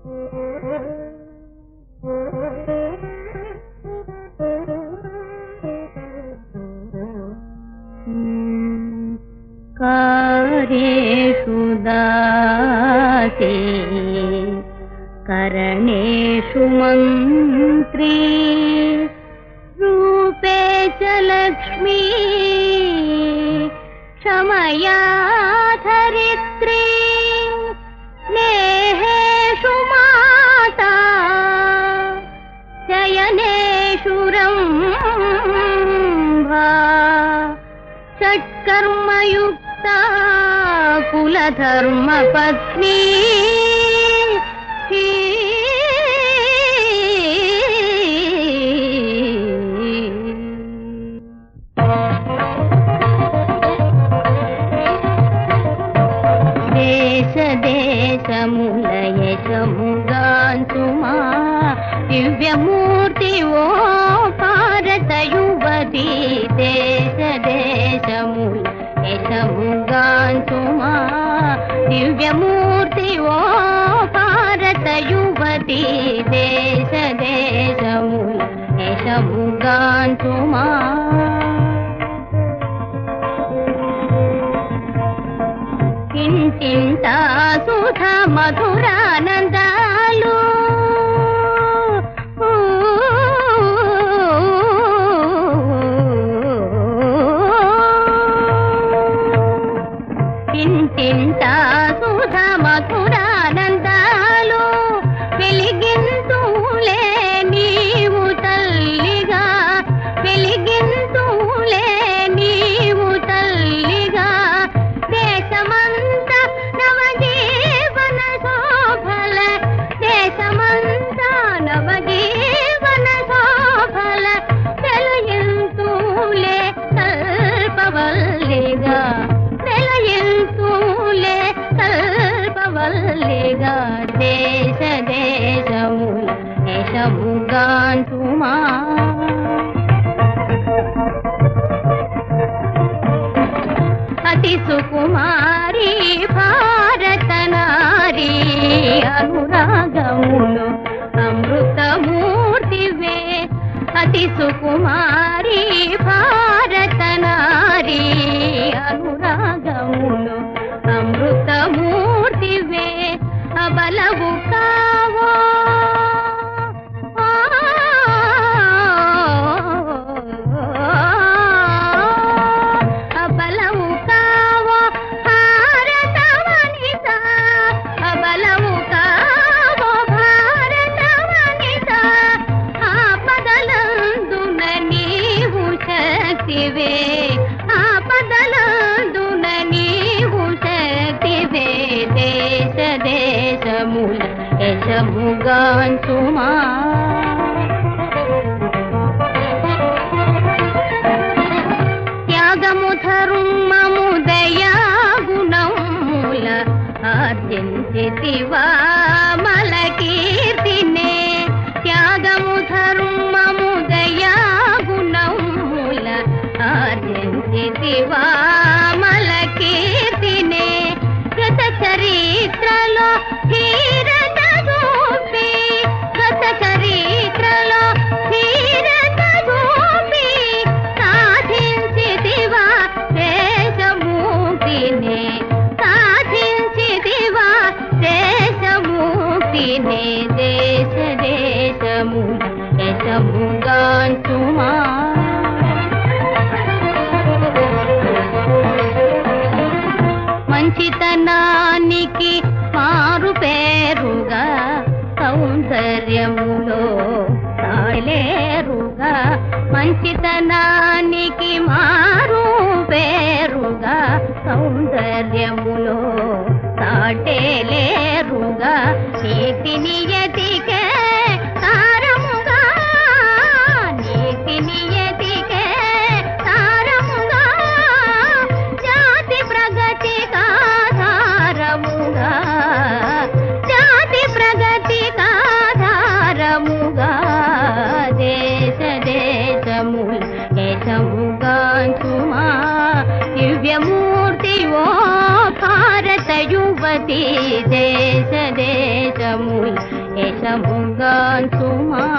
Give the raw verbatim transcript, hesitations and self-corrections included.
कार्येषु दासी करणेषु मन्त्री रूपे च लक्ष्मी क्षमया धरित्री स्नेहेषु माता शयनेषु रम्भा षट्कर्मयुक्ता कुलधर्मपत्नी देशमुलयशमुगान्सुमा दिव्यमूर्ति ओ भारत युवती देश देशमुलयशमुगान्सुमा दिव्यमूर्ति ओ भारत युवती देश देशमुलयशमुगान्सुमा ఇంటింటా సుధ మధురానందాలు ఇంటింటా సుధ మధురానందాలు వెలిగింతులే నీవు తల్లిగా వెలిగింతులే నీవు తల్లిగా దేశమంతా నవజీవన శోభల దేశమంతా నవజీవన శోభల వెలయంతులే కల్పవల్లిగా వెలయంతులే కల్పవల్లిగా దేశ దేశముల దేశముగాంతుమా అతి సుకుమారి భారత నారీ అనురాగములు అమృతమూర్తివే అతి సుకుమారి భారత నారీ అనురాగములు అమృతమూర్తివే అబలవు కావో ఆపదలందున నీవు శక్తివే దేశ దేశముల యశముగాంతుమా త్యాగము ధర్మము దయా గుణముల ఆర్జించితివా మల కీర్తినే త్యాగము ధర్మము దయా గుణముల ఆర్జించితివా మల కీర్తినే గత చరిత్రలో ధీరత చూపి గత చరిత్రలో ధీరత చూపి సాధించితివా దేశముక్తినే సాధించితివా దేశముక్తినే దేశ దేశము యశముగాంతుమా మంచితనానికి మారు పేరుగా సౌందర్యములో తాళేరుగా మంచితనానికి మారు పేరుగా సౌందర్యములో తాటేలేరుగా నీతి నియతికే తారముగా నీతి నియతికే తారముగా జాతి ప్రగతి కాధారముగా జాతి ప్రగతి కాధారముగా దేశ దేశముల దేశముగాంతుమా దివ్యమూర్తి ఓ భారత యువతి దేశ దేశముల దేశముగాంచుమా